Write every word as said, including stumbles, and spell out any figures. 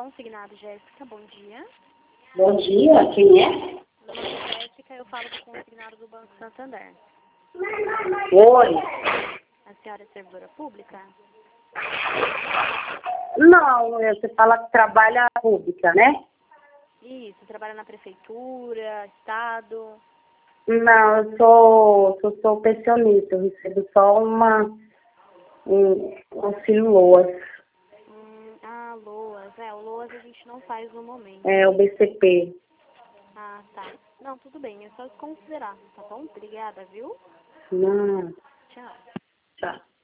Consignado, Jéssica, bom dia. Bom dia, quem é? Meu nome é Jéssica, eu falo do consignado do Banco Santander. Oi. A senhora é servidora pública? Não, você fala que trabalha pública, né? Isso, trabalha na prefeitura, estado? Não, eu sou, eu sou pensionista, eu recebo só uma, um auxílio LOAS. Hum, ah, LOAS. É, o LOAS a gente não faz no momento. É o B C P. Ah, tá. Não, tudo bem, é só considerar, tá bom? Obrigada, viu? Não, Tchau. tchau.